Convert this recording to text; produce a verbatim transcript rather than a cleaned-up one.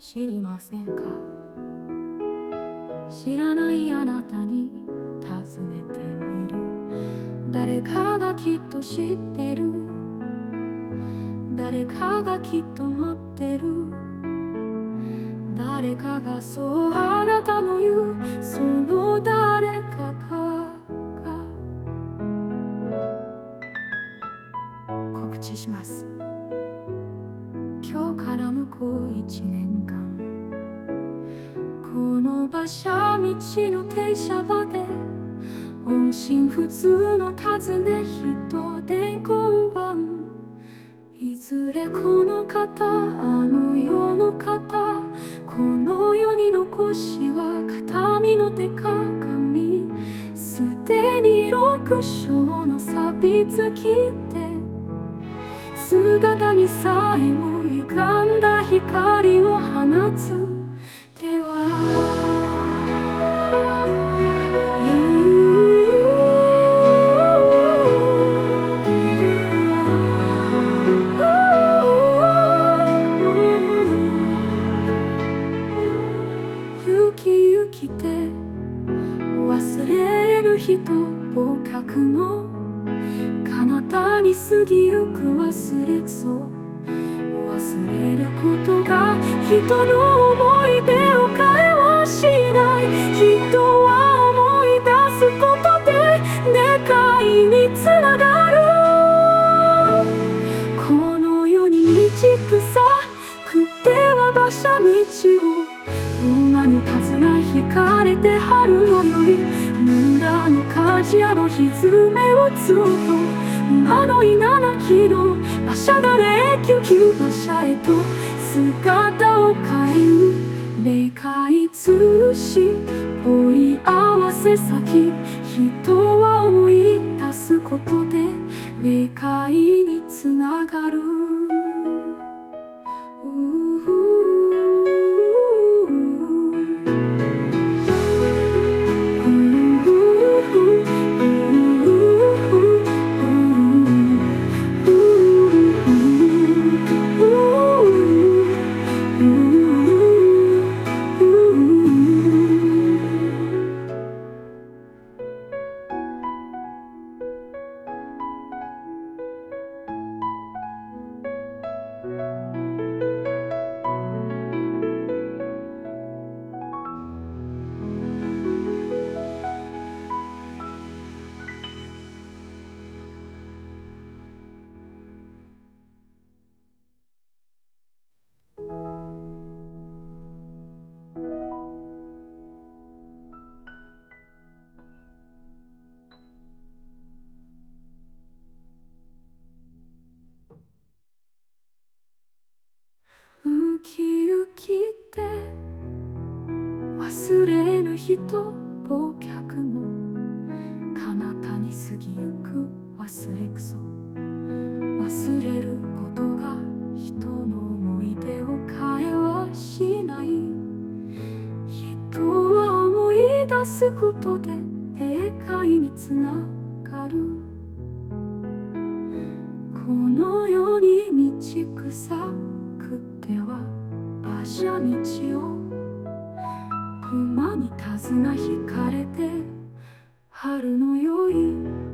知りませんか。知らないあなたに尋ねてみる。誰かがきっと知ってる。誰かがきっと待ってる。誰かがそうあなたの言う。その誰かが告知します。今日から向こう一年間、この馬車道の停車場で音信不通の尋ね人で今晩、いずれこの方あの世の方、この世に残しは形見の手鏡、すでに六章の錆びつきて、姿にさえも歪んだ光を放つ手はゆきゆきて忘れる人忘却の彼方に過ぎゆく忘れくそ、忘れることが人の思い出を変えはしない。人は思い出すことで願いにつながる。この世に道草くっては馬車道を馬に手綱引かれて春の夜、村の鍛冶屋の蹄をつうと馬の稲なきの馬車が霊柩急馬車へと姿を変える。霊界通し問い合わせ先、人は思い出すことで霊界につながる。ウキウキて忘れぬ人忘却の彼方に過ぎゆく忘れくそ、忘れることが人の思い出を変えはしない。人は思い出すことで霊界につながる。この世に道草くっては馬車道を馬に手綱引かれて春の宵